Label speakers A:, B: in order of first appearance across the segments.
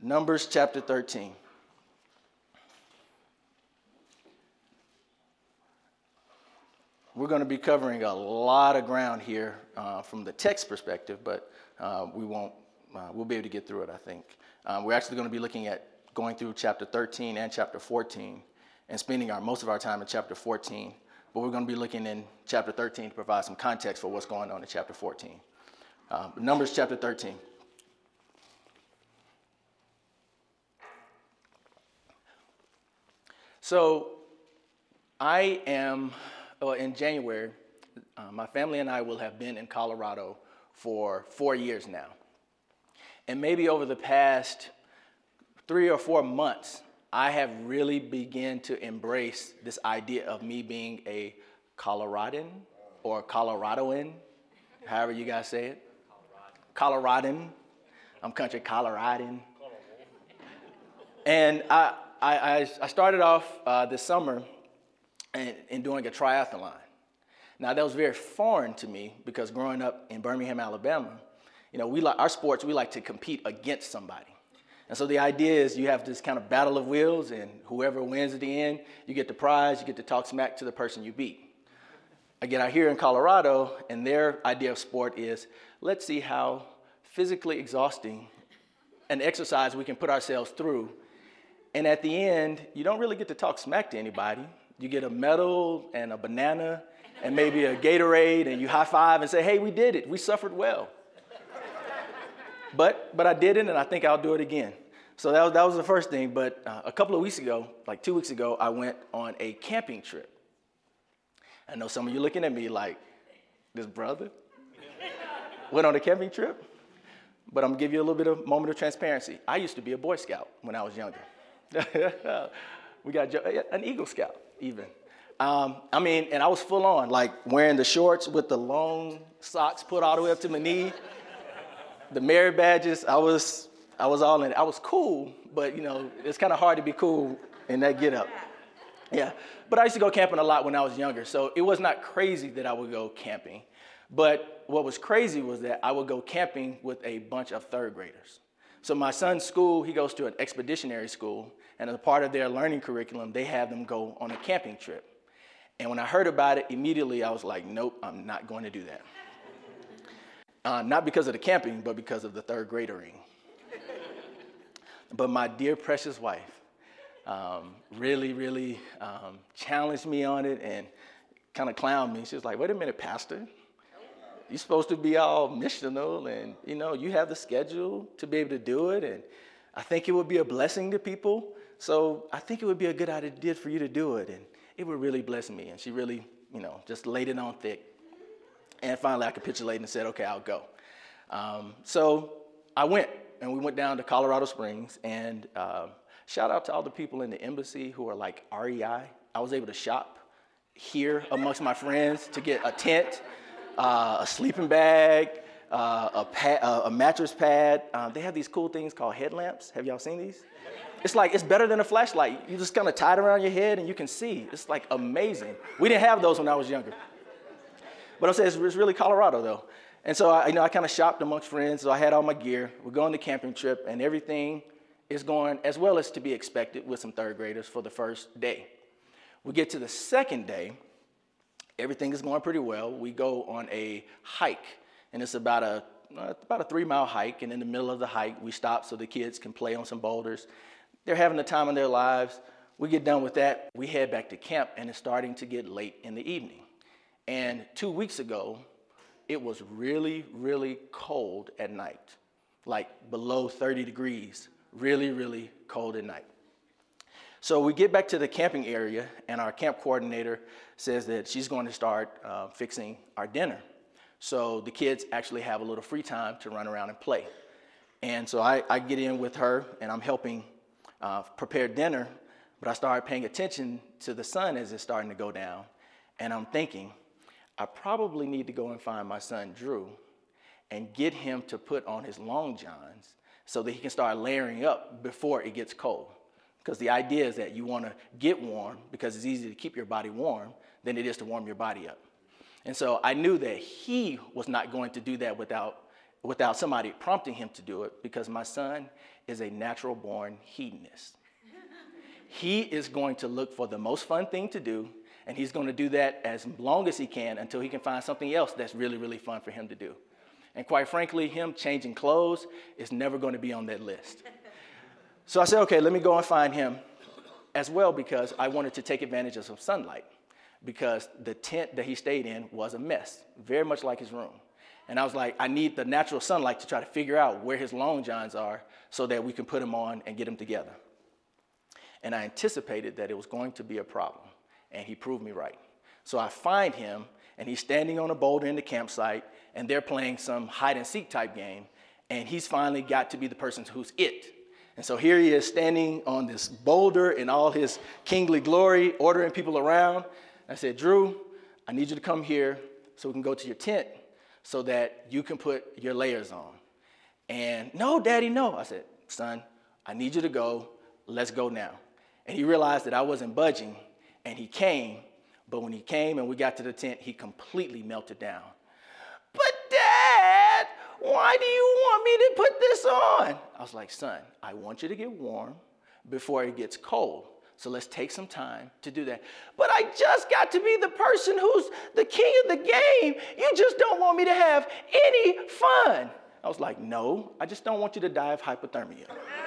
A: Numbers chapter 13. We're going to be covering a lot of ground here from the text perspective, but we'll be able to get through it, I think. We're actually going to be looking at going through chapter 13 and chapter 14 and spending most of our time in chapter 14, but we're going to be looking in chapter 13 to provide some context for what's going on in chapter 14. Numbers chapter 13. So in January, my family and I will have been in Colorado for 4 years now. And maybe over the past 3 or 4 months, I have really begun to embrace this idea of me being a Coloradan or Coloradoan, however you guys say it. Coloradan. I'm country Coloradan. And I started off this summer in doing a triathlon. Now, that was very foreign to me because growing up in Birmingham, Alabama, our sports, we like to compete against somebody. And so the idea is you have this kind of battle of wills, and whoever wins at the end, you get the prize, you get to talk smack to the person you beat. I get out here in Colorado, and their idea of sport is, let's see how physically exhausting an exercise we can put ourselves through. And at the end, you don't really get to talk smack to anybody. You get a medal and a banana and maybe a Gatorade, and you high five and say, hey, we did it. We suffered well. But I did it, and I think I'll do it again. So that was the first thing. But a couple of weeks ago, like 2 weeks ago, I went on a camping trip. I know some of you looking at me like, this brother went on a camping trip? But I'm going to give you a little bit of moment of transparency. I used to be a Boy Scout when I was younger. We got an Eagle Scout even. And I was full on, like wearing the shorts with the long socks put all the way up to my knee. The merit badges, I was all in it. I was cool, but it's kind of hard to be cool in that get up. Yeah, but I used to go camping a lot when I was younger, so it was not crazy that I would go camping. But what was crazy was that I would go camping with a bunch of third graders. So my son's school, he goes to an expeditionary school, and as a part of their learning curriculum, they have them go on a camping trip. And when I heard about it, immediately I was like, nope, I'm not going to do that. Not because of the camping, but because of the third gradering. But my dear precious wife really challenged me on it and kind of clowned me. She was like, wait a minute, Pastor. You're supposed to be all missional, and you have the schedule to be able to do it, and I think it would be a blessing to people. So I think it would be a good idea for you to do it, and it would really bless me. And she really, just laid it on thick. And finally, I capitulated and said, okay, I'll go. So I went, and we went down to Colorado Springs, and shout out to all the people in the embassy who are like REI. I was able to shop here amongst my friends to get a tent, a sleeping bag, a mattress pad. They have these cool things called headlamps. Have y'all seen these? It's better than a flashlight. You just kind of tie it around your head and you can see. It's like amazing. We didn't have those when I was younger. But I'm saying it's really Colorado though. And so I kind of shopped amongst friends. So I had all my gear. We're going on the camping trip, and everything is going as well as to be expected with some third graders for the first day. We get to the second day. Everything is going pretty well. We go on a hike, and it's about a 3-mile hike. And in the middle of the hike, we stop so the kids can play on some boulders. They're having the time of their lives. We get done with that. We head back to camp, and it's starting to get late in the evening. And 2 weeks ago, it was really, really cold at night, like below 30 degrees, really cold at night. So we get back to the camping area, and our camp coordinator says that she's going to start fixing our dinner. So the kids actually have a little free time to run around and play. And so I get in with her, and I'm helping prepare dinner, but I started paying attention to the sun as it's starting to go down. And I'm thinking, I probably need to go and find my son Drew and get him to put on his long johns so that he can start layering up before it gets cold. Because the idea is that you want to get warm because it's easier to keep your body warm than it is to warm your body up. And so I knew that he was not going to do that without without somebody prompting him to do it, because my son is a natural born hedonist. He is going to look for the most fun thing to do, and he's going to do that as long as he can until he can find something else that's really, really fun for him to do. And quite frankly, him changing clothes is never going to be on that list. So I said, okay, let me go and find him as well, because I wanted to take advantage of some sunlight, because the tent that he stayed in was a mess, very much like his room. And I was like, I need the natural sunlight to try to figure out where his long johns are so that we can put them on and get them together. And I anticipated that it was going to be a problem, and he proved me right. So I find him, and he's standing on a boulder in the campsite, and they're playing some hide-and-seek type game, and he's finally got to be the person who's it. And so here he is standing on this boulder in all his kingly glory, ordering people around. I said, Drew, I need you to come here so we can go to your tent so that you can put your layers on. And no, Daddy, no. I said, son, I need you to go. Let's go now. And he realized that I wasn't budging, and he came. But when he came and we got to the tent, he completely melted down. But Dad, why do you want me to put this on? I was like, son, I want you to get warm before it gets cold. So let's take some time to do that. But I just got to be the person who's the king of the game. You just don't want me to have any fun. I was like, no, I just don't want you to die of hypothermia.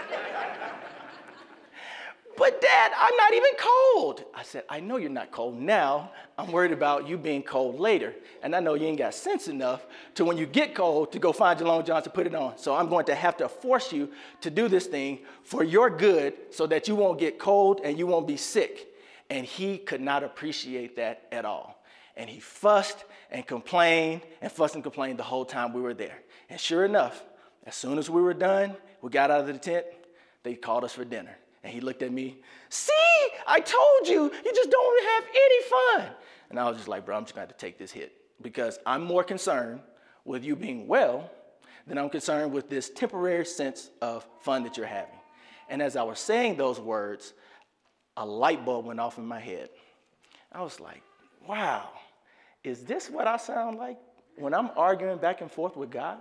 A: But Dad, I'm not even cold. I said, I know you're not cold now. I'm worried about you being cold later. And I know you ain't got sense enough to, when you get cold, to go find your long johns to put it on. So I'm going to have to force you to do this thing for your good so that you won't get cold and you won't be sick. And he could not appreciate that at all. And he fussed and complained the whole time we were there. And sure enough, as soon as we were done, we got out of the tent, they called us for dinner. And he looked at me, see, I told you, you just don't have any fun. And I was just like, bro, I'm just going to have to take this hit, because I'm more concerned with you being well than I'm concerned with this temporary sense of fun that you're having. And as I was saying those words, a light bulb went off in my head. I was like, wow, is this what I sound like when I'm arguing back and forth with God?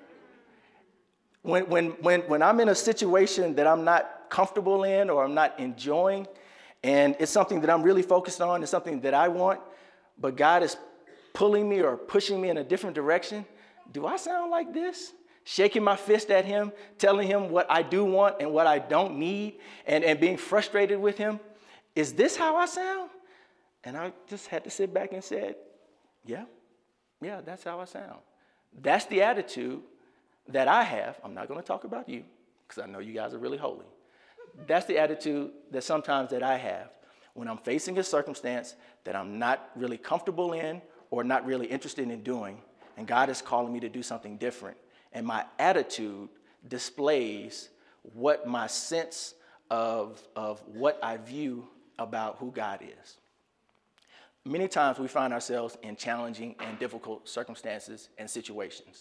A: When I'm in a situation that I'm not comfortable in or I'm not enjoying, and it's something that I'm really focused on, it's something that I want, but God is pulling me or pushing me in a different direction, do I sound like this? Shaking my fist at him, telling him what I do want and what I don't need, and being frustrated with him? Is this how I sound? And I just had to sit back and said, yeah, that's how I sound. That's the attitude that I have. I'm not going to talk about you, because I know you guys are really holy. That's the attitude that sometimes that I have when I'm facing a circumstance that I'm not really comfortable in or not really interested in doing, and God is calling me to do something different. And my attitude displays what my sense of what I view about who God is. Many times we find ourselves in challenging and difficult circumstances and situations.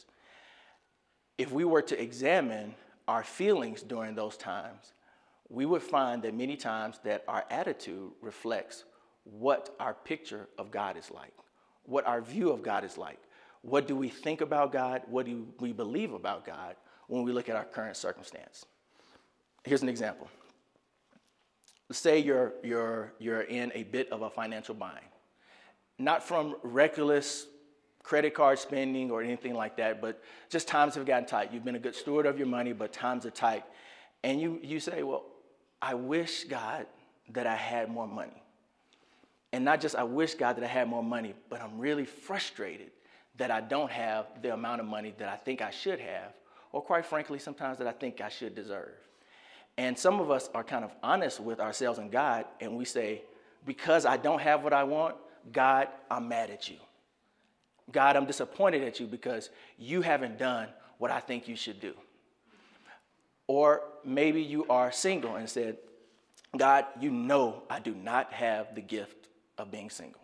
A: If we were to examine our feelings during those times, we would find that many times that our attitude reflects what our picture of God is like, what our view of God is like. What do we think about God? What do we believe about God when we look at our current circumstance? Here's an example. Say you're in a bit of a financial bind, not from reckless credit card spending or anything like that, but just times have gotten tight. You've been a good steward of your money, but times are tight. And you say, well, I wish, God, that I had more money. And not just I wish, God, that I had more money, but I'm really frustrated that I don't have the amount of money that I think I should have, or quite frankly, sometimes that I think I should deserve. And some of us are kind of honest with ourselves and God, and we say, because I don't have what I want, God, I'm mad at you. God, I'm disappointed at you because you haven't done what I think you should do. Or maybe you are single and said, God, you know I do not have the gift of being single.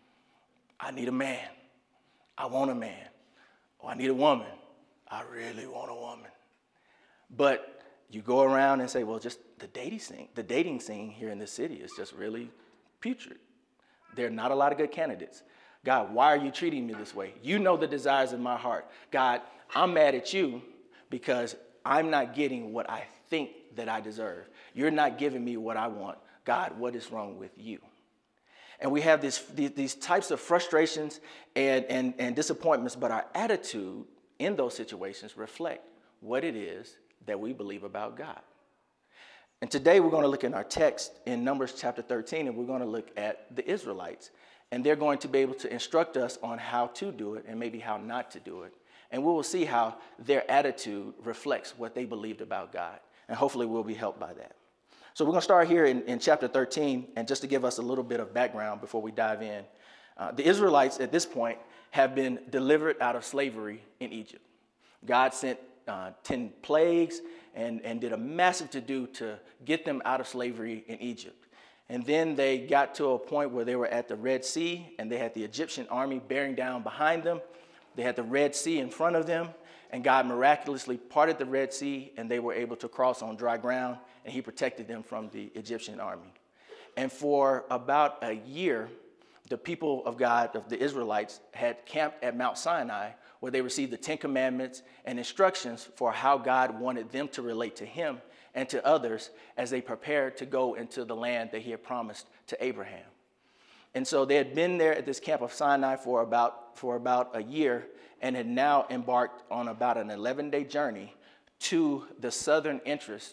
A: I need a man. I want a man. Or I need a woman. I really want a woman. But you go around and say, well, just the dating scene here in this city is just really putrid. There are not a lot of good candidates. God, why are you treating me this way? You know the desires of my heart. God, I'm mad at you because I'm not getting what I think that I deserve. You're not giving me what I want. God, what is wrong with you? And we have these types of frustrations and disappointments, but our attitude in those situations reflect what it is that we believe about God. And today we're going to look in our text in Numbers chapter 13, and we're going to look at the Israelites. And they're going to be able to instruct us on how to do it and maybe how not to do it. And we will see how their attitude reflects what they believed about God. And hopefully we'll be helped by that. So we're going to start here in chapter 13. And just to give us a little bit of background before we dive in, the Israelites at this point have been delivered out of slavery in Egypt. God sent 10 plagues and did a massive to-do to get them out of slavery in Egypt. And then they got to a point where they were at the Red Sea, and they had the Egyptian army bearing down behind them. They had the Red Sea in front of them, and God miraculously parted the Red Sea, and they were able to cross on dry ground, and he protected them from the Egyptian army. And for about a year, the people of God, of the Israelites, had camped at Mount Sinai, where they received the 10 Commandments and instructions for how God wanted them to relate to him and to others as they prepared to go into the land that he had promised to Abraham. And so they had been there at this camp of Sinai for about a year and had now embarked on about an 11-day journey to the southern entrance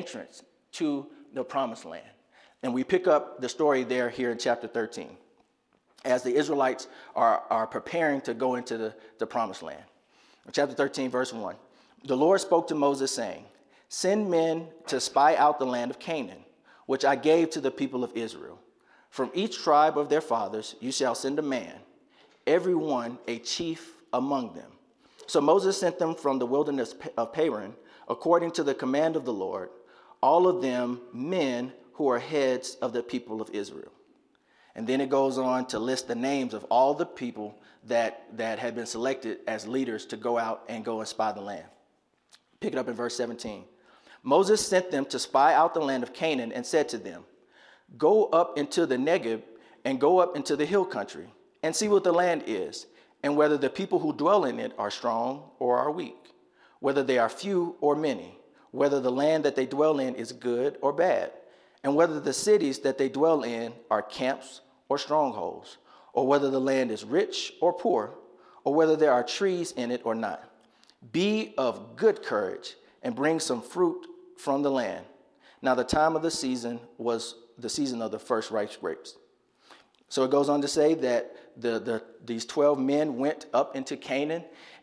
A: to the promised land. And we pick up the story there here in chapter 13. As the Israelites are preparing to go into the promised land. In chapter 13, verse 1, the Lord spoke to Moses, saying, "Send men to spy out the land of Canaan, which I gave to the people of Israel. From each tribe of their fathers you shall send a man, every one a chief among them." So Moses sent them from the wilderness of Paran, according to the command of the Lord, all of them men who are heads of the people of Israel. And then it goes on to list the names of all the people that had been selected as leaders to go out and go and spy the land. Pick it up in verse 17. Moses sent them to spy out the land of Canaan and said to them, "Go up into the Negeb and go up into the hill country and see what the land is, and whether the people who dwell in it are strong or are weak, whether they are few or many, whether the land that they dwell in is good or bad, and whether the cities that they dwell in are camps or strongholds, or whether the land is rich or poor, or whether there are trees in it or not. Be of good courage and bring some fruit from the land." Now the time of the season was the season of the first ripe grapes. So it goes on to say that these 12 men went up into Canaan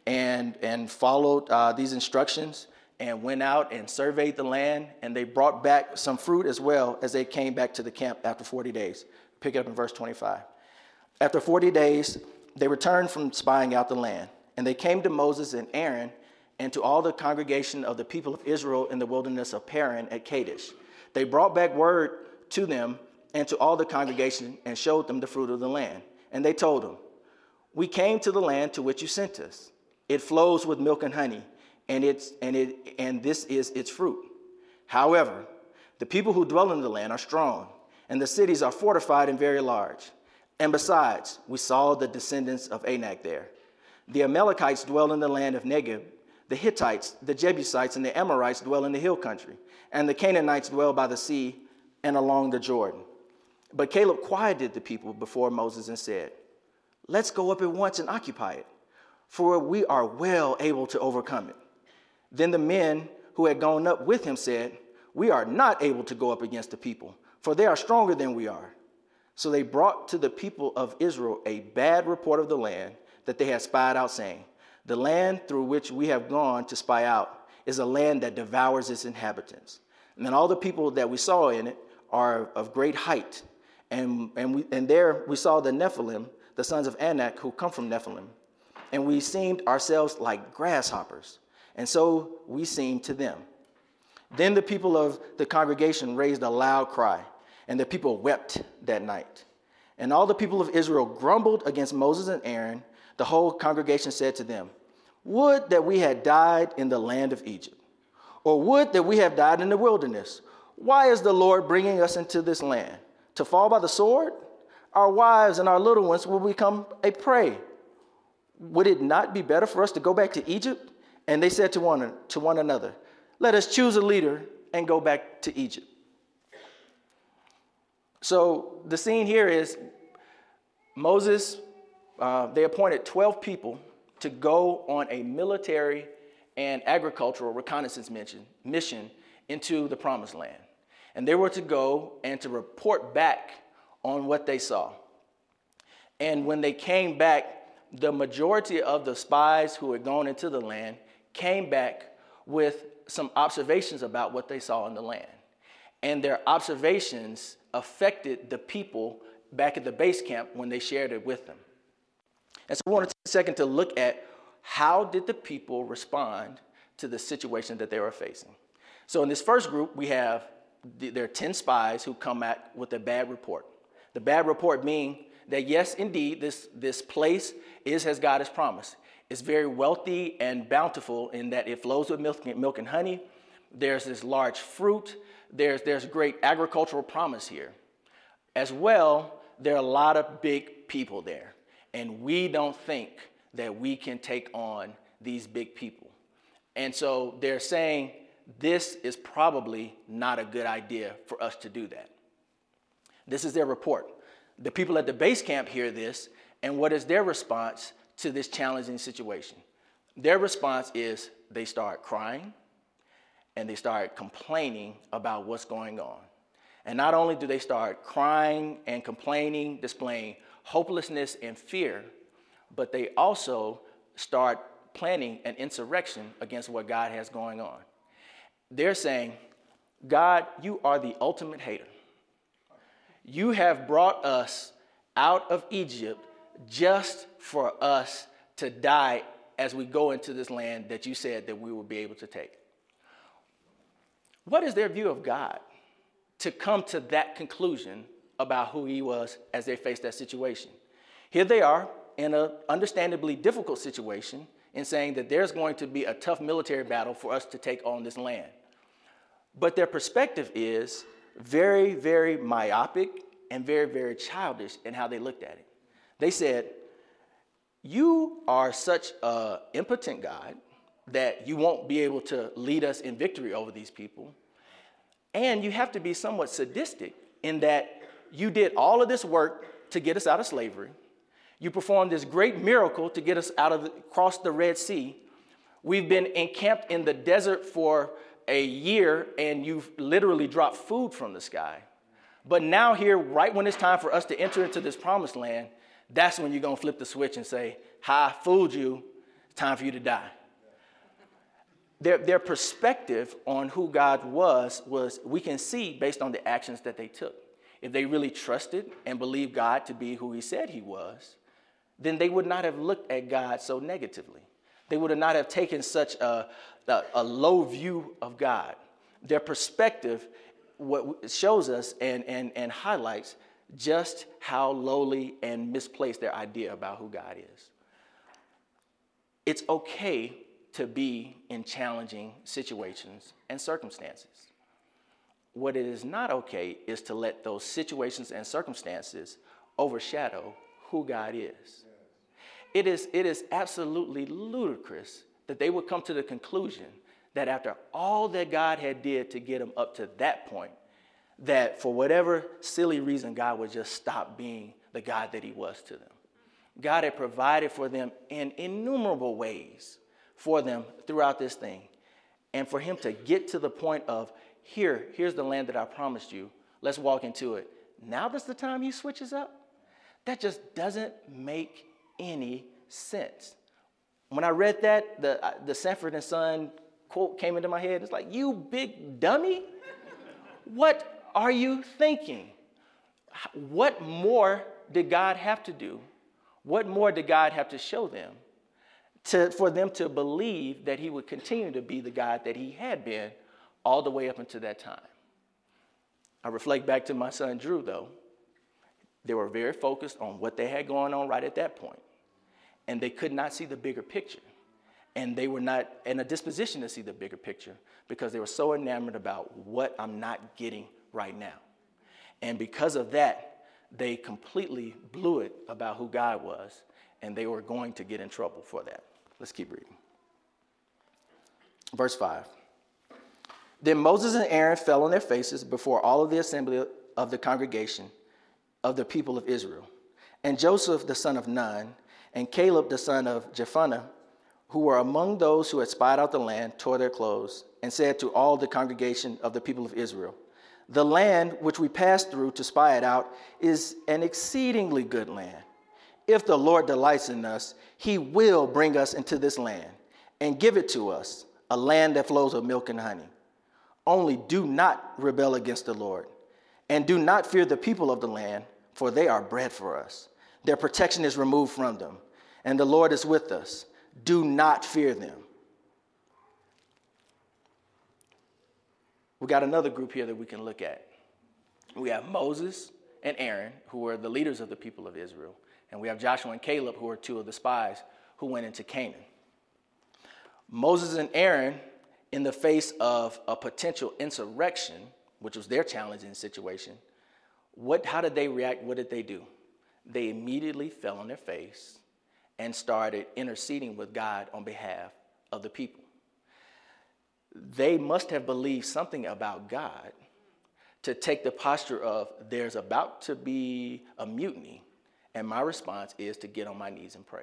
A: and followed these instructions and went out and surveyed the land, and they brought back some fruit as well as they came back to the camp after 40 days. Pick it up in verse 25. After 40 days, they returned from spying out the land, and they came to Moses and Aaron and to all the congregation of the people of Israel in the wilderness of Paran at Kadesh. They brought back word to them and to all the congregation and showed them the fruit of the land. And they told them, "We came to the land to which you sent us. It flows with milk and honey, and this is its fruit. However, the people who dwell in the land are strong, and the cities are fortified and very large. And besides, we saw the descendants of Anak there. The Amalekites dwell in the land of Negeb. The Hittites, the Jebusites, and the Amorites dwell in the hill country. And the Canaanites dwell by the sea and along the Jordan." But Caleb quieted the people before Moses and said, "Let's go up at once and occupy it, for we are well able to overcome it." Then the men who had gone up with him said, "We are not able to go up against the people, for they are stronger than we are." So they brought to the people of Israel a bad report of the land that they had spied out, saying, "The land through which we have gone to spy out is a land that devours its inhabitants. And then all the people that we saw in it are of great height. And there we saw the Nephilim, the sons of Anak, who come from Nephilim. And we seemed ourselves like grasshoppers, and so we seemed to them." Then the people of the congregation raised a loud cry, and the people wept that night. And all the people of Israel grumbled against Moses and Aaron. The whole congregation said to them, "Would that we had died in the land of Egypt, or would that we have died in the wilderness. Why is the Lord bringing us into this land? To fall by the sword? Our wives and our little ones will become a prey. Would it not be better for us to go back to Egypt? And they said to one another, let us choose a leader and go back to Egypt. So the scene here is Moses, they appointed 12 people to go on a military and agricultural reconnaissance mission into the promised land. And they were to go and to report back on what they saw. And when they came back, the majority of the spies who had gone into the land came back with some observations about what they saw in the land. And their observations affected the people back at the base camp when they shared it with them. And so we want to take a second to look at how did the people respond to the situation that they were facing. So in this first group, we have there are 10 spies who come back with a bad report. The bad report being that yes, indeed, this place is as God has promised. It's very wealthy and bountiful in that it flows with milk and honey. There's this large fruit. There's great agricultural promise here. As well, there are a lot of big people there. And we don't think that we can take on these big people. And so they're saying this is probably not a good idea for us to do that. This is their report. The people at the base camp hear this, and what is their response to this challenging situation? Their response is they start crying and they start complaining about what's going on. And not only do they start crying and complaining, displaying hopelessness and fear, but they also start planning an insurrection against what God has going on. They're saying, God, you are the ultimate hater. You have brought us out of Egypt just for us to die as we go into this land that you said that we will be able to take. What is their view of God to come to that conclusion about who he was as they faced that situation? Here they are in an understandably difficult situation in saying that there's going to be a tough military battle for us to take on this land. But their perspective is very, very myopic and very, very childish in how they looked at it. They said, you are such an impotent God that you won't be able to lead us in victory over these people. And you have to be somewhat sadistic in that you did all of this work to get us out of slavery. You performed this great miracle to get us across the Red Sea. We've been encamped in the desert for a year, and you've literally dropped food from the sky. But now here, right when it's time for us to enter into this promised land, that's when you're going to flip the switch and say, I fooled you. It's time for you to die. Their perspective on who God was we can see based on the actions that they took. If they really trusted and believed God to be who he said he was, then they would not have looked at God so negatively. They would not have taken such a low view of God. Their perspective what shows us and highlights just how lowly and misplaced their idea about who God is. It's okay to be in challenging situations and circumstances. What it is not okay is to let those situations and circumstances overshadow who God is. It is absolutely ludicrous that they would come to the conclusion that after all that God had did to get them up to that point, that for whatever silly reason, God would just stop being the God that he was to them. God had provided for them in innumerable ways for them throughout this thing. And for him to get to the point of, here's the land that I promised you, let's walk into it. Now that's the time he switches up? That just doesn't make any sense. When I read that, the Sanford and Son quote came into my head. It's like, you big dummy. What are you thinking? What more did God have to do? What more did God have to show them for them to believe that he would continue to be the God that he had been all the way up until that time? I reflect back to my son Drew, though. They were very focused on what they had going on right at that point. And they could not see the bigger picture. And they were not in a disposition to see the bigger picture because they were so enamored about what I'm not getting right now. And because of that, they completely blew it about who God was, and they were going to get in trouble for that. Let's keep reading. Verse 5. Then Moses and Aaron fell on their faces before all of the assembly of the congregation of the people of Israel. And Joseph the son of Nun and Caleb the son of Jephunneh, who were among those who had spied out the land, tore their clothes and said to all the congregation of the people of Israel, the land which we passed through to spy it out is an exceedingly good land. If the Lord delights in us, he will bring us into this land and give it to us, a land that flows with milk and honey. Only do not rebel against the Lord, and do not fear the people of the land, for they are bread for us. Their protection is removed from them, and the Lord is with us. Do not fear them. We got another group here that we can look at. We have Moses and Aaron, who were the leaders of the people of Israel. And we have Joshua and Caleb, who are two of the spies who went into Canaan. Moses and Aaron, in the face of a potential insurrection, which was their challenging situation, how did they react? What did they do? They immediately fell on their face and started interceding with God on behalf of the people. They must have believed something about God to take the posture of there's about to be a mutiny, and my response is to get on my knees and pray.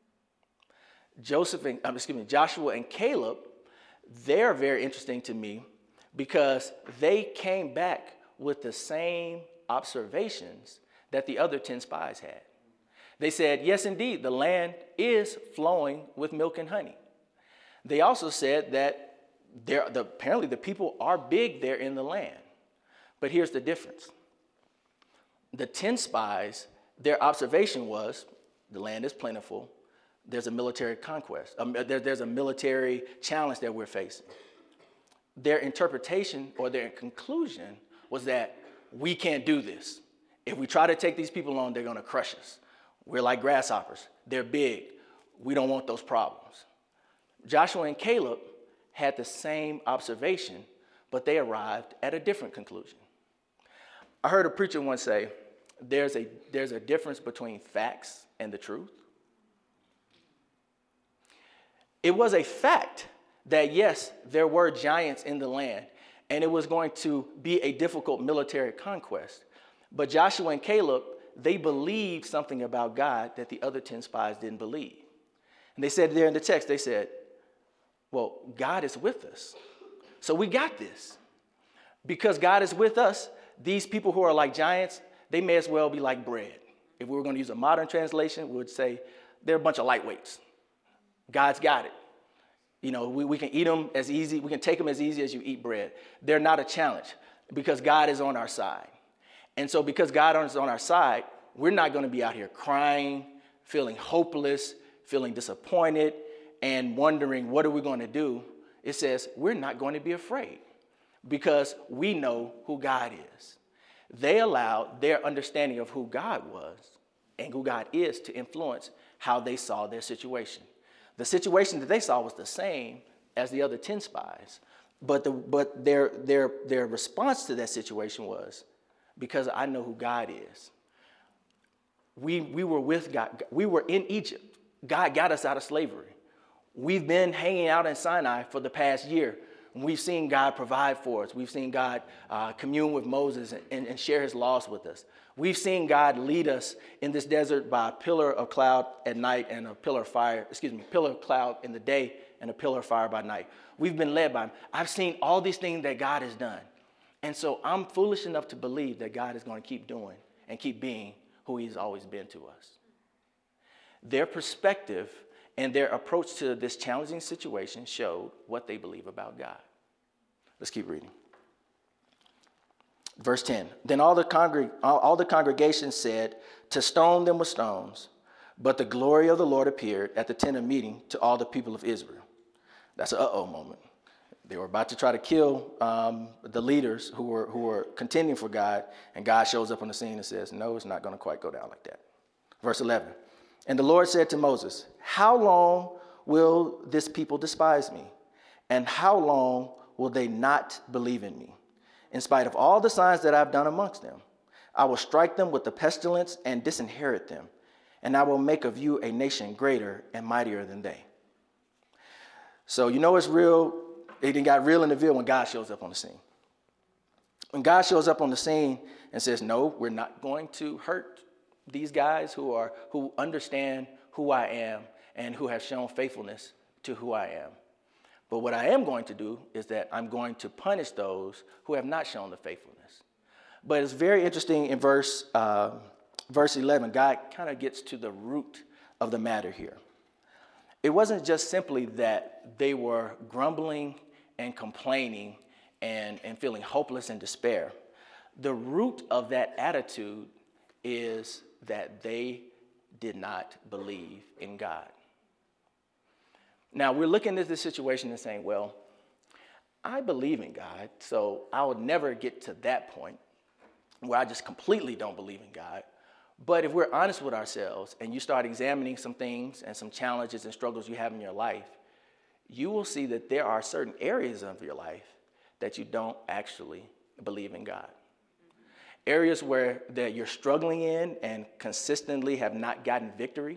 A: Joshua and Caleb, they're very interesting to me because they came back with the same observations that the other 10 spies had. They said, yes, indeed, the land is flowing with milk and honey. They also said that apparently the people are big there in the land. But here's the difference. The 10 spies, their observation was the land is plentiful. There's a military conquest. There's a military challenge that we're facing. Their interpretation or their conclusion was that we can't do this. If we try to take these people on, they're going to crush us. We're like grasshoppers. They're big. We don't want those problems. Joshua and Caleb had the same observation, but they arrived at a different conclusion. I heard a preacher once say, there's a difference between facts and the truth. It was a fact that, yes, there were giants in the land, and it was going to be a difficult military conquest. But Joshua and Caleb, they believed something about God that the other 10 spies didn't believe. And they said there in the text, they said, well, God is with us. So we got this. Because God is with us, these people who are like giants, they may as well be like bread. If we were going to use a modern translation, we would say they're a bunch of lightweights. God's got it. You know, we can eat them as easy. We can take them as easy as you eat bread. They're not a challenge because God is on our side. And so because God is on our side, we're not going to be out here crying, feeling hopeless, feeling disappointed, and wondering what are we going to do. It says we're not going to be afraid because we know who God is. They allowed their understanding of who God was and who God is to influence how they saw their situation. The situation that they saw was the same as the other 10 spies, but their response to that situation was, because I know who God is. We were with God. We were in Egypt. God got us out of slavery. We've been hanging out in Sinai for the past year. We've seen God provide for us. We've seen God commune with Moses and share his laws with us. We've seen God lead us in this desert by a pillar of cloud at night and a pillar of cloud in the day and a pillar of fire by night. We've been led by him. I've seen all these things that God has done. And so I'm foolish enough to believe that God is going to keep doing and keep being who he's always been to us. Their perspective and their approach to this challenging situation showed what they believe about God. Let's keep reading. Verse 10, then all the congregation said to stone them with stones, but the glory of the Lord appeared at the tent of meeting to all the people of Israel. That's an uh-oh moment. They were about to try to kill the leaders who were contending for God, and God shows up on the scene and says, no, it's not going to quite go down like that. Verse 11, and the Lord said to Moses, how long will this people despise me? And how long will they not believe in me? In spite of all the signs that I've done amongst them, I will strike them with the pestilence and disinherit them, and I will make of you a nation greater and mightier than they. So you know it's real It done got real in the Ville when God shows up on the scene. When God shows up on the scene and says, no, we're not going to hurt these guys who understand who I am and who have shown faithfulness to who I am. But what I am going to do is that I'm going to punish those who have not shown the faithfulness. But it's very interesting in verse 11, God kind of gets to the root of the matter here. It wasn't just simply that they were grumbling and complaining and feeling hopeless and despair. The root of that attitude is that they did not believe in God. Now, we're looking at this situation and saying, well, I believe in God, so I would never get to that point where I just completely don't believe in God. But if we're honest with ourselves and you start examining some things and some challenges and struggles you have in your life, you will see that there are certain areas of your life that you don't actually believe in God. Areas where that you're struggling in and consistently have not gotten victory,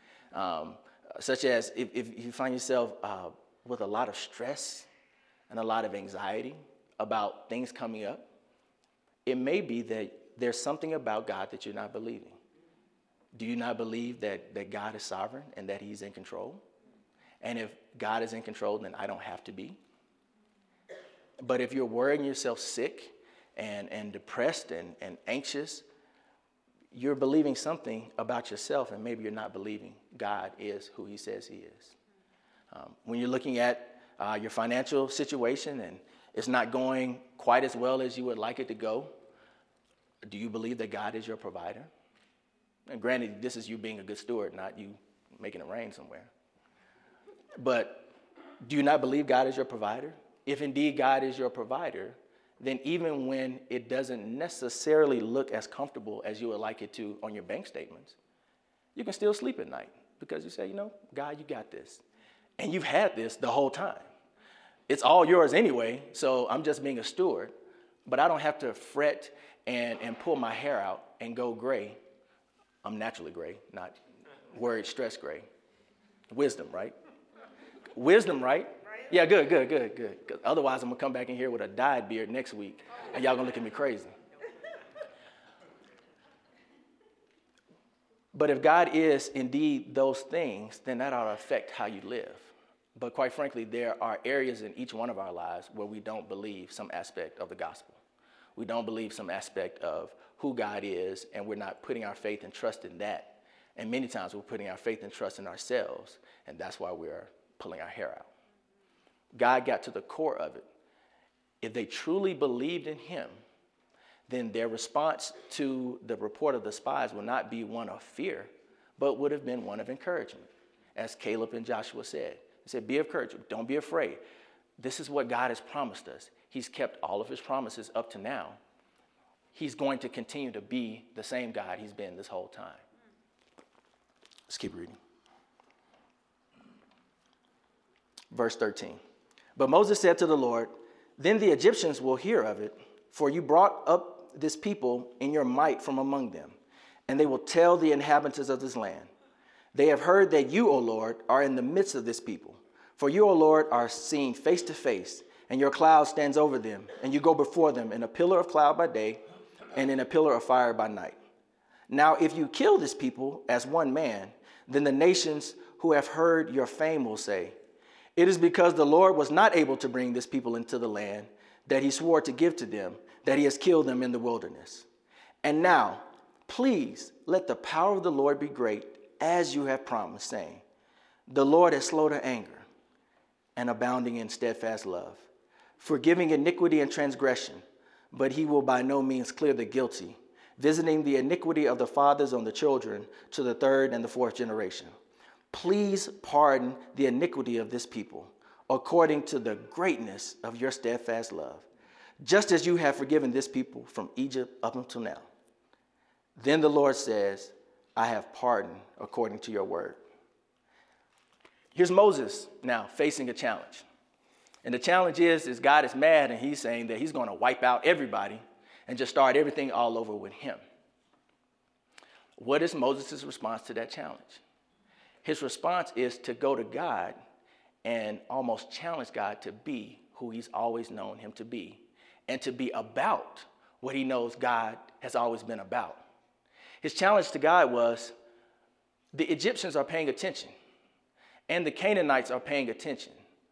A: such as if you find yourself with a lot of stress and a lot of anxiety about things coming up, it may be that there's something about God that you're not believing. Do you not believe that God is sovereign and that he's in control? And if God is in control, then I don't have to be. But if you're worrying yourself sick and depressed and anxious, you're believing something about yourself, and maybe you're not believing God is who he says he is. When you're looking at your financial situation and it's not going quite as well as you would like it to go, do you believe that God is your provider? And granted, this is you being a good steward, not you making it rain somewhere. But do you not believe God is your provider? If indeed God is your provider, then even when it doesn't necessarily look as comfortable as you would like it to on your bank statements, you can still sleep at night because you say, God, you got this. And you've had this the whole time. It's all yours anyway, so I'm just being a steward. But I don't have to fret and pull my hair out and go gray. I'm naturally gray, not worried, stress gray. Wisdom, right? Wisdom, right? Yeah, good. 'Cause otherwise, I'm going to come back in here with a dyed beard next week, and y'all going to look at me crazy. But if God is indeed those things, then that ought to affect how you live. But quite frankly, there are areas in each one of our lives where we don't believe some aspect of the gospel. We don't believe some aspect of who God is, and we're not putting our faith and trust in that. And many times we're putting our faith and trust in ourselves, and that's why we're pulling our hair out. God got to the core of it. If they truly believed in him, then their response to the report of the spies will not be one of fear, but would have been one of encouragement. As Caleb and Joshua said, he said, be of courage, don't be afraid. This is what God has promised us. He's kept all of his promises up to now. He's going to continue to be the same God he's been this whole time. Let's keep reading. Verse 13. But Moses said to the Lord, then the Egyptians will hear of it, for you brought up this people in your might from among them, and they will tell the inhabitants of this land. They have heard that you, O Lord, are in the midst of this people. For you, O Lord, are seen face to face, and your cloud stands over them, and you go before them in a pillar of cloud by day and in a pillar of fire by night. Now, if you kill this people as one man, then the nations who have heard your fame will say, it is because the Lord was not able to bring this people into the land that he swore to give to them, that he has killed them in the wilderness. And now, please let the power of the Lord be great, as you have promised, saying, the Lord is slow to anger and abounding in steadfast love, forgiving iniquity and transgression, but he will by no means clear the guilty, visiting the iniquity of the fathers on the children to the third and the fourth generation. Please pardon the iniquity of this people, according to the greatness of your steadfast love, just as you have forgiven this people from Egypt up until now. Then the Lord says, I have pardoned according to your word. Here's Moses now facing a challenge. And the challenge is God is mad, and he's saying that he's going to wipe out everybody and just start everything all over with him. What is Moses' response to that challenge? His response is to go to God and almost challenge God to be who he's always known him to be and to be about what he knows God has always been about. His challenge to God was the Egyptians are paying attention and the Canaanites are paying attention.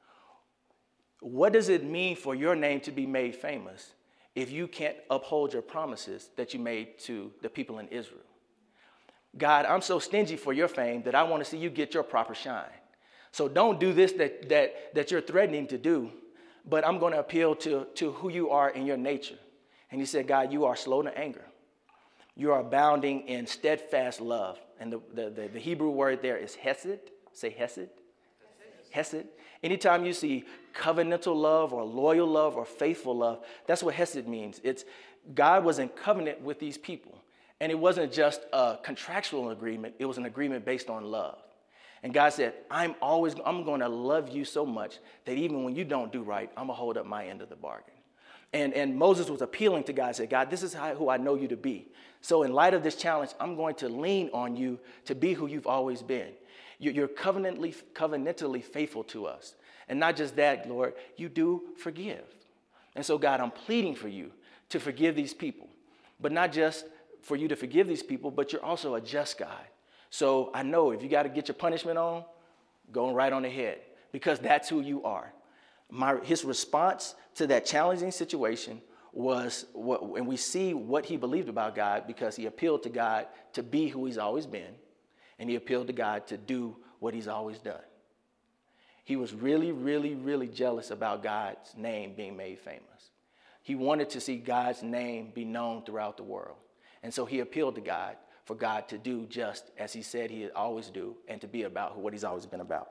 A: What does it mean for your name to be made famous if you can't uphold your promises that you made to the people in Israel? God, I'm so stingy for your fame that I want to see you get your proper shine. So don't do this that you're threatening to do, but I'm going to appeal to who you are in your nature. And he said, God, you are slow to anger. You are abounding in steadfast love. And the Hebrew word there is hesed. Say hesed. Hesed. Anytime you see covenantal love or loyal love or faithful love, that's what hesed means. It's God was in covenant with these people. And it wasn't just a contractual agreement. It was an agreement based on love. And God said, I'm going to love you so much that even when you don't do right, I'm going to hold up my end of the bargain. And Moses was appealing to God, said, God, this is who I know you to be. So in light of this challenge, I'm going to lean on you to be who you've always been. You're covenantally faithful to us. And not just that, Lord, you do forgive. And so, God, I'm pleading for you to forgive these people. But not just for you to forgive these people, but you're also a just God. So I know if you got to get your punishment on, going right on ahead, because that's who you are. His response to that challenging situation was, and we see what he believed about God because he appealed to God to be who he's always been, and he appealed to God to do what he's always done. He was really, really, really jealous about God's name being made famous. He wanted to see God's name be known throughout the world. And so he appealed to God for God to do just as he said he'd always do and to be about what he's always been about.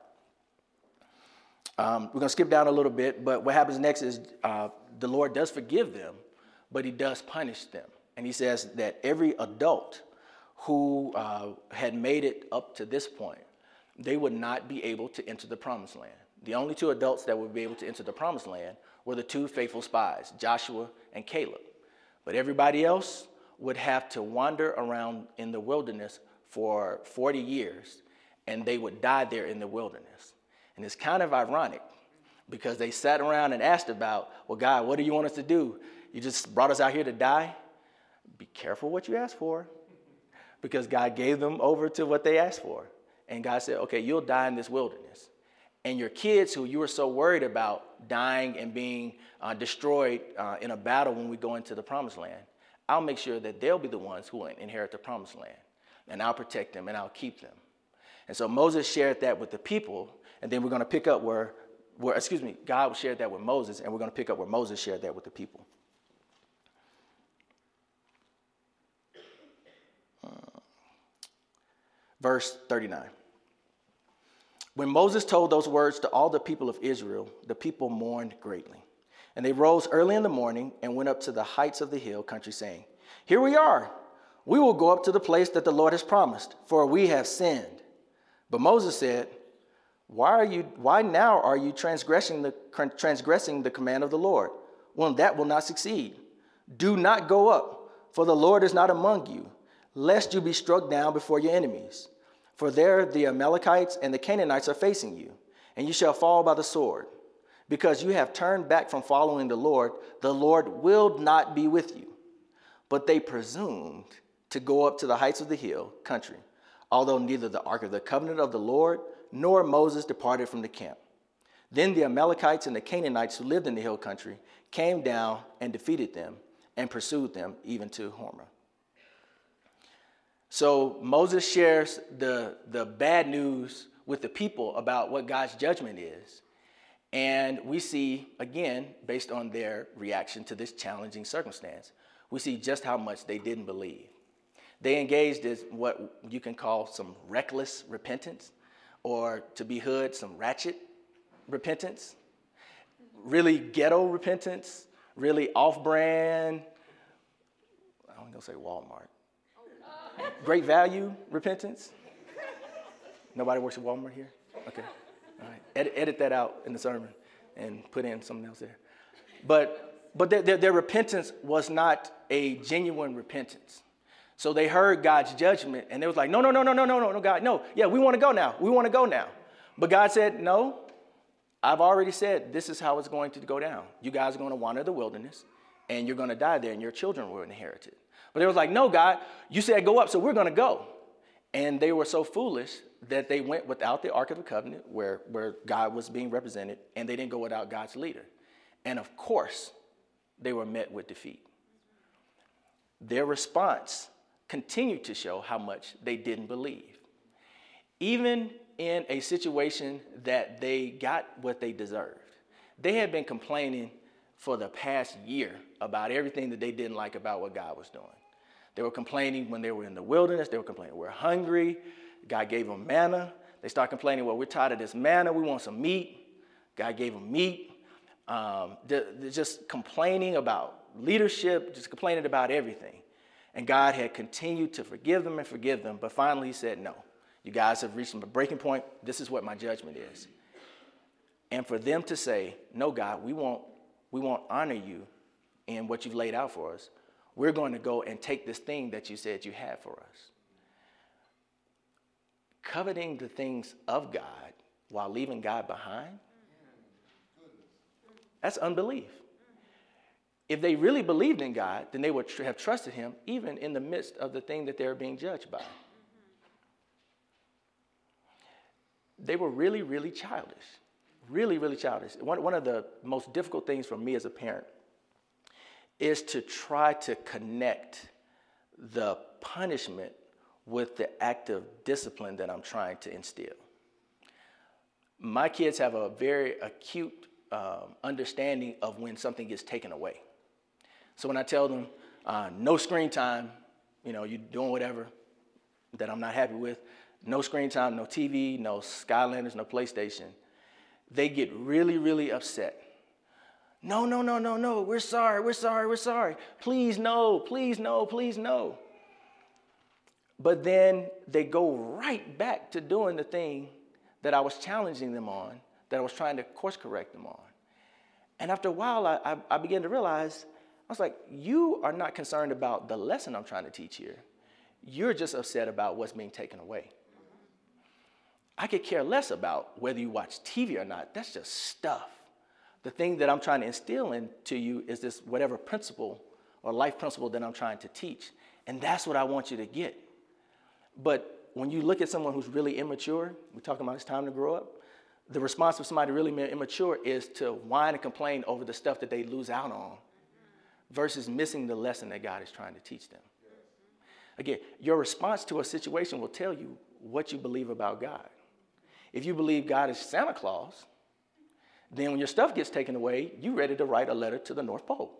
A: We're going to skip down a little bit, but what happens next is the Lord does forgive them, but he does punish them. And he says that every adult who had made it up to this point, they would not be able to enter the promised land. The only two adults that would be able to enter the promised land were the two faithful spies, Joshua and Caleb. But everybody else would have to wander around in the wilderness for 40 years, and they would die there in the wilderness. And it's kind of ironic because they sat around and asked about, well, God, what do you want us to do? You just brought us out here to die? Be careful what you ask for, because God gave them over to what they asked for. And God said, okay, you'll die in this wilderness. And your kids who you were so worried about dying and being destroyed in a battle when we go into the promised land, I'll make sure that they'll be the ones who will inherit the promised land. And I'll protect them and I'll keep them. And so Moses shared that with the people. And then we're going to pick up God shared that with Moses. And we're going to pick up where Moses shared that with the people. Verse 39. When Moses told those words to all the people of Israel, the people mourned greatly. And they rose early in the morning and went up to the heights of the hill country, saying, here we are. We will go up to the place that the Lord has promised, for we have sinned. But Moses said, why now are you transgressing the command of the Lord? Well, that will not succeed. Do not go up, for the Lord is not among you, lest you be struck down before your enemies. For there the Amalekites and the Canaanites are facing you, and you shall fall by the sword. Because you have turned back from following the Lord will not be with you. But they presumed to go up to the heights of the hill country, although neither the ark of the covenant of the Lord nor Moses departed from the camp. Then the Amalekites and the Canaanites who lived in the hill country came down and defeated them and pursued them even to Hormah. So Moses shares the bad news with the people about what God's judgment is. And we see, again, based on their reaction to this challenging circumstance, we see just how much they didn't believe. They engaged in what you can call some reckless repentance, or to be hood, some ratchet repentance, really ghetto repentance, really off-brand, I'm going to say Walmart, great value repentance. Nobody works at Walmart here? Okay. All right. Edit that out in the sermon and put in something else there. But their repentance was not a genuine repentance. So they heard God's judgment and they was like, no, God, no. Yeah, we want to go now. But God said, no, I've already said this is how it's going to go down. You guys are going to wander the wilderness, and you're going to die there, and your children will inherit it. But they was like, no, God, you said go up, so we're going to go. And they were so foolish that they went without the Ark of the Covenant, where God was being represented, and they didn't go without God's leader. And of course, they were met with defeat. Their response continued to show how much they didn't believe. Even in a situation that they got what they deserved. They had been complaining for the past year about everything that they didn't like about what God was doing. They were complaining when they were in the wilderness. They were complaining, we're hungry. God gave them manna. They start complaining, well, we're tired of this manna. We want some meat. God gave them meat. They're just complaining about leadership, just complaining about everything. And God had continued to forgive them, but finally he said, no, you guys have reached a breaking point. This is what my judgment is. And for them to say, no, God, we won't honor you in what you've laid out for us. We're going to go and take this thing that you said you had for us. Coveting the things of God while leaving God behind, that's unbelief. If they really believed in God, then they would have trusted him even in the midst of the thing that they were being judged by. They were really, really childish. Really, really childish. One of the most difficult things for me as a parent is to try to connect the punishment with the act of discipline that I'm trying to instill. My kids have a very acute understanding of when something gets taken away. So when I tell them no screen time, you're doing whatever that I'm not happy with, no screen time, no TV, no Skylanders, no PlayStation, they get really, really upset. No, we're sorry. Please, no, please, no, please, no. But then they go right back to doing the thing that I was challenging them on, that I was trying to course correct them on. And after a while, I began to realize, I was like, you are not concerned about the lesson I'm trying to teach here. You're just upset about what's being taken away. I could care less about whether you watch TV or not. That's just stuff. The thing that I'm trying to instill into you is this whatever principle or life principle that I'm trying to teach. And that's what I want you to get. But when you look at someone who's really immature, we're talking about it's time to grow up, the response of somebody really immature is to whine and complain over the stuff that they lose out on versus missing the lesson that God is trying to teach them. Again, your response to a situation will tell you what you believe about God. If you believe God is Santa Claus, then when your stuff gets taken away, you're ready to write a letter to the North Pole.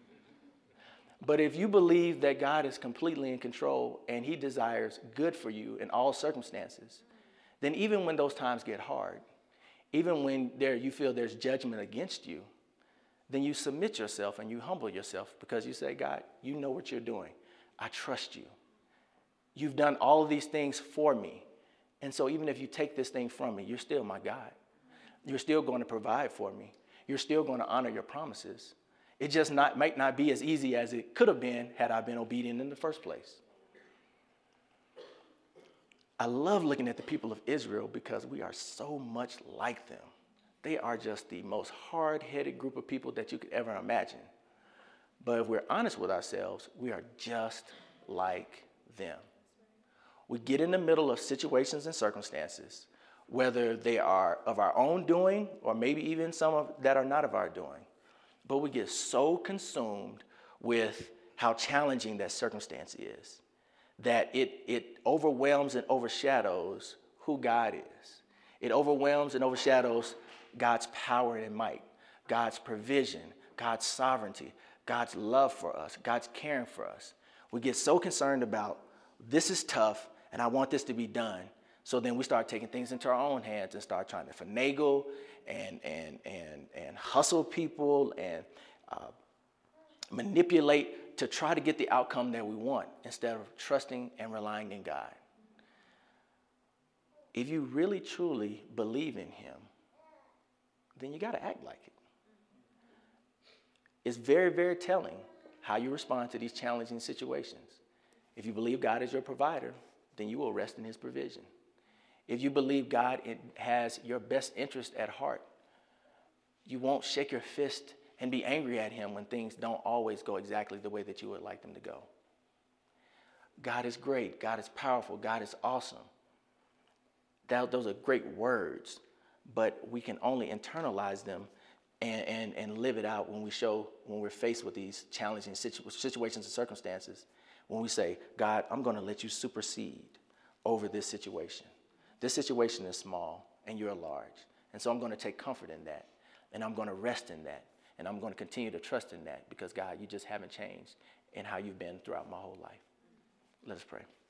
A: But if you believe that God is completely in control and he desires good for you in all circumstances, then even when those times get hard, even when you feel there's judgment against you, then you submit yourself and you humble yourself because you say, God, you know what you're doing. I trust you. You've done all of these things for me. And so even if you take this thing from me, you're still my God. You're still going to provide for me. You're still going to honor your promises. It just might not be as easy as it could have been had I been obedient in the first place. I love looking at the people of Israel because we are so much like them. They are just the most hard-headed group of people that you could ever imagine. But if we're honest with ourselves, we are just like them. We get in the middle of situations and circumstances, whether they are of our own doing or maybe even some that are not of our doing. But we get so consumed with how challenging that circumstance is that it overwhelms and overshadows who God is. It overwhelms and overshadows God's power and might, God's provision, God's sovereignty, God's love for us, God's caring for us. We get so concerned about this is tough and I want this to be done. So then we start taking things into our own hands and start trying to finagle and hustle people and manipulate to try to get the outcome that we want instead of trusting and relying in God. If you really truly believe in him, then you got to act like it. It's very, very telling how you respond to these challenging situations. If you believe God is your provider, then you will rest in his provision. If you believe God has your best interest at heart, You won't shake your fist and be angry at him when things don't always go exactly the way that you would like them to go. God is great. God is powerful. God is awesome. Those are great words, but we can only internalize them and live it out when we're faced with these challenging situations and circumstances. When we say, God, I'm going to let you supersede over this situation. This situation is small and you're large. And so I'm going to take comfort in that. And I'm going to rest in that. And I'm going to continue to trust in that because, God, you just haven't changed in how you've been throughout my whole life. Let us pray.